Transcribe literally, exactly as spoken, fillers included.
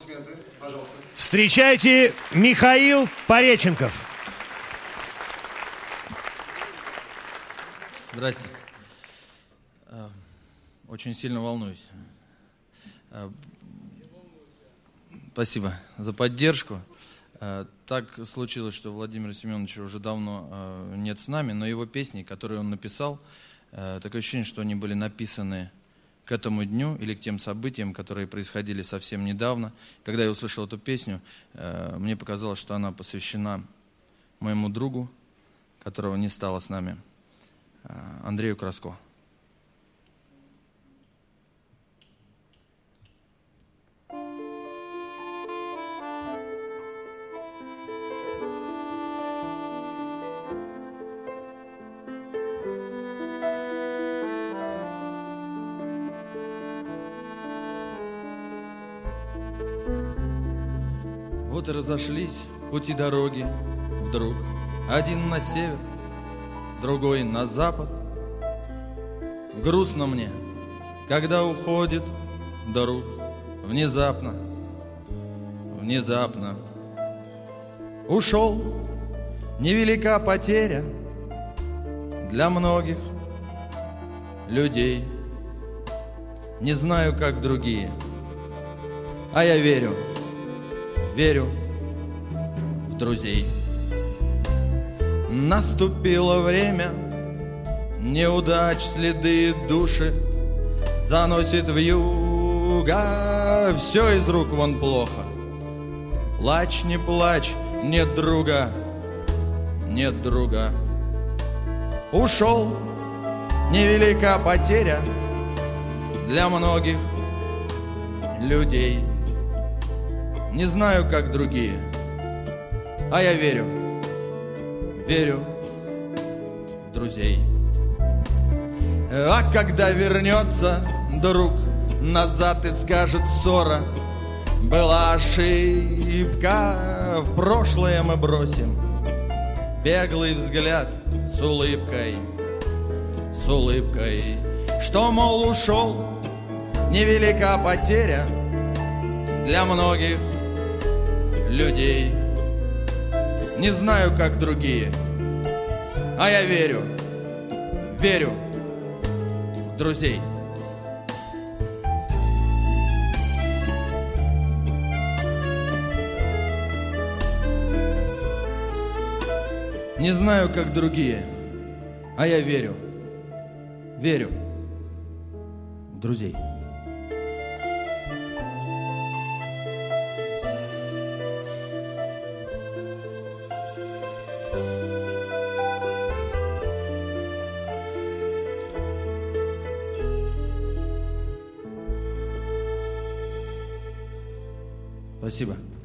аплодисменты, пожалуйста. Встречайте, Михаил Пореченков. Здрасте. Очень сильно волнуюсь. Спасибо за поддержку. Так случилось, что Владимира Семеновича уже давно нет с нами, но его песни, которые он написал, такое ощущение, что они были написаны к этому дню или к тем событиям, которые происходили совсем недавно. Когда я услышал эту песню, мне показалось, что она посвящена моему другу, которого не стало с нами, Андрею Краско. Вот и разошлись пути дороги вдруг. Один на север, другой на запад. Грустно мне, когда уходит друг. Внезапно, внезапно ушел. Невелика потеря для многих людей. Не знаю, как другие, а я верю, верю в друзей. Наступило время неудач, следы души заносит вьюга. Все из рук вон плохо. Плачь, не плачь, нет друга, нет друга. Ушел, невелика потеря для многих людей. Не знаю, как другие, а я верю, верю в друзей. А когда вернется друг назад и скажет: ссора была ошибка, в прошлое мы бросим беглый взгляд с улыбкой, с улыбкой, что, мол, ушел, невелика потеря для многих людей. Не знаю, как другие, а я верю, верю в друзей. Не знаю, как другие, а я верю, верю в друзей. Спасибо.